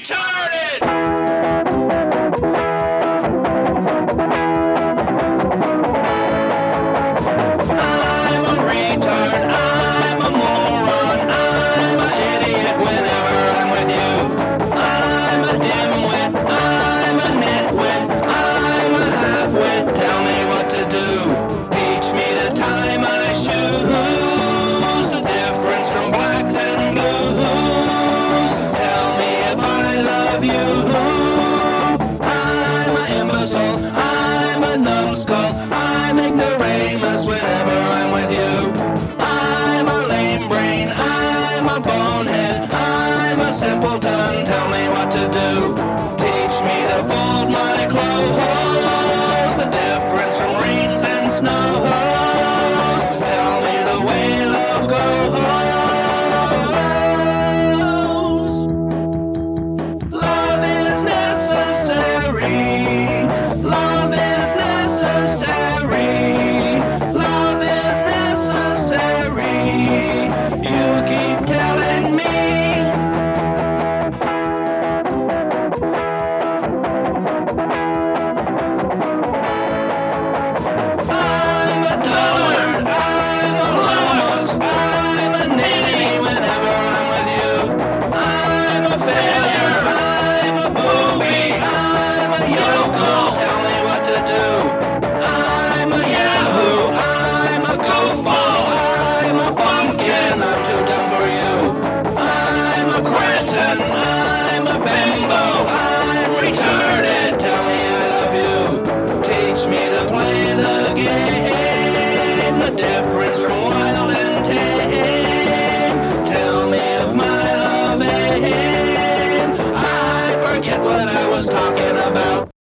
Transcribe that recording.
retarded! I'm a retard, I'm a moron, I'm an idiot whenever I'm with you. I'm a dimwit, I'm a nitwit, I'm a halfwit, tell me what to do. Teach me to tie my shoes, the difference from blacks and blues. Tell me if I love you. I'm an imbecile, I'm a numbskull, I'm ignoramus whenever I'm with you. I'm a lame brain, I'm a bonehead, I'm a simpleton, tell me what to do. Teach me to fold my clothes, the difference from rains and snows. Tell me the way love goes. Love is necessary. Love is necessary. Love is necessary. You keep telling me. I'm a dullard, I'm a loss, I'm a nitty whenever I'm with you. I'm a failure, I'm a booby, I'm a yokel, tell me what to do. I'm a yahoo, I'm a goofball, I'm a pumpkin, I'm too dumb for you. I'm a cretin, I'm a bimbo, I'm retarded, tell me I love you. Teach me to play the game, the difference from wild and tame. Tell me of my love aim. I forget what I was talking about.